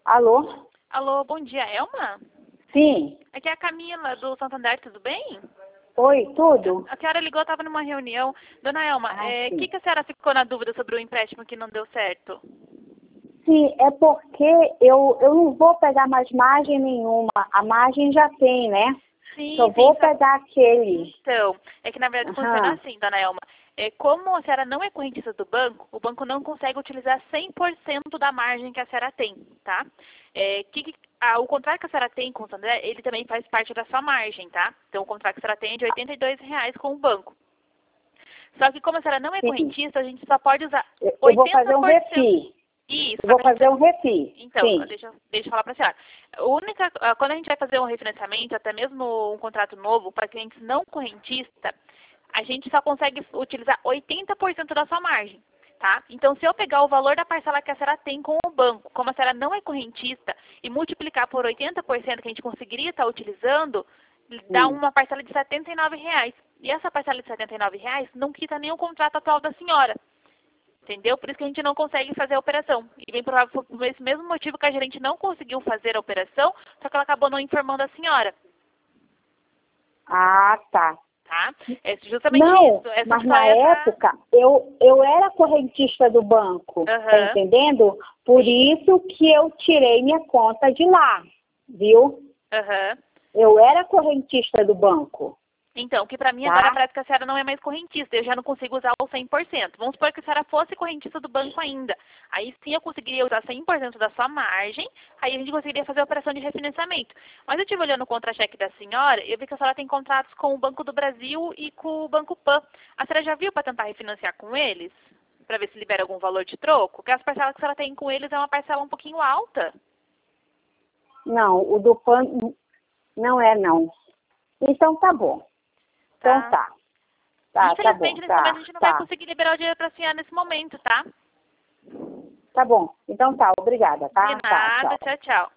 Alô? Alô, bom dia, Elma? Sim. Aqui é a Camila, do Santander, tudo bem? Oi, tudo? A senhora ligou, estava numa reunião. Dona Elma, Sim. que a senhora ficou na dúvida sobre o empréstimo que não deu certo? Sim, é porque eu não vou pegar mais margem nenhuma. A margem já tem, né? Sim, Só vou pegar aquele. Então, é que na verdade funciona assim, Dona Elma. Como a senhora não é correntista do banco, o banco não consegue utilizar 100% da margem que a senhora tem, tá? O contrato que a senhora tem com o Santander, ele também faz parte da sua margem, tá? Então, o contrato que a senhora tem é de R$ 82 com o banco. Só que como a senhora não é Sim. correntista, a gente só pode usar 80%. Eu vou fazer um refi. Isso. Eu vou fazer um refi. Então, Sim. deixa eu falar para a senhora. Quando a gente vai fazer um refinanciamento, até mesmo um contrato novo, para clientes não correntistas, a gente só consegue utilizar 80% da sua margem, tá? Então, se eu pegar o valor da parcela que a senhora tem com o banco, como a senhora não é correntista, e multiplicar por 80% que a gente conseguiria estar utilizando, dá uma parcela de R$ 79. E essa parcela de R$ 79 não quita nem o contrato atual da senhora. Entendeu? Por isso que a gente não consegue fazer a operação. E bem provável por esse mesmo motivo que a gerente não conseguiu fazer a operação, só que ela acabou não informando a senhora. Ah, tá. Tá? É justamente Não, isso. mas na época eu era correntista do banco, tá entendendo? Por isso que eu tirei minha conta de lá, viu? Eu era correntista do banco. Então, que pra mim agora parece que a senhora não é mais correntista, eu já não consigo usar o 100%. Vamos supor que a senhora fosse correntista do banco ainda. Aí sim eu conseguiria usar 100% da sua margem, aí a gente conseguiria fazer a operação de refinanciamento. Mas eu estive olhando o contra-cheque da senhora, eu vi que a senhora tem contratos com o Banco do Brasil e com o Banco Pan. A senhora já viu para tentar refinanciar com eles? Para ver se libera algum valor de troco? Porque as parcelas que a senhora tem com eles é uma parcela um pouquinho alta. Não, o do Pan não é não. Então tá bom. Então tá. Infelizmente, nesse momento, a gente não vai conseguir liberar o dinheiro para a senhora nesse momento, tá? Tá bom. Então tá, obrigada, tá? De nada, Tá, tchau. tchau.